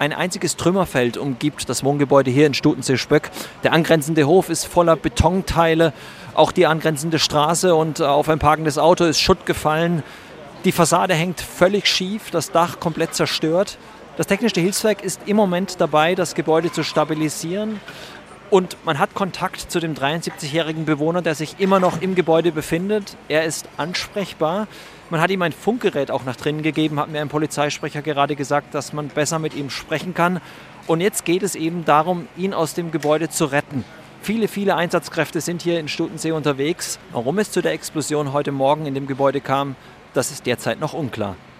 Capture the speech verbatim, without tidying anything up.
Ein einziges Trümmerfeld umgibt das Wohngebäude hier in Stutensee-Spöck. Der angrenzende Hof ist voller Betonteile, auch die angrenzende Straße, und auf ein parkendes Auto ist Schutt gefallen. Die Fassade hängt völlig schief, das Dach komplett zerstört. Das Technische Hilfswerk ist im Moment dabei, das Gebäude zu stabilisieren. Und man hat Kontakt zu dem dreiundsiebzigjährigen Bewohner, der sich immer noch im Gebäude befindet. Er ist ansprechbar. Man hat ihm ein Funkgerät auch nach drinnen gegeben, hat mir ein Polizeisprecher gerade gesagt, dass man besser mit ihm sprechen kann. Und jetzt geht es eben darum, ihn aus dem Gebäude zu retten. Viele, viele Einsatzkräfte sind hier in Stutensee unterwegs. Warum es zu der Explosion heute Morgen in dem Gebäude kam, das ist derzeit noch unklar.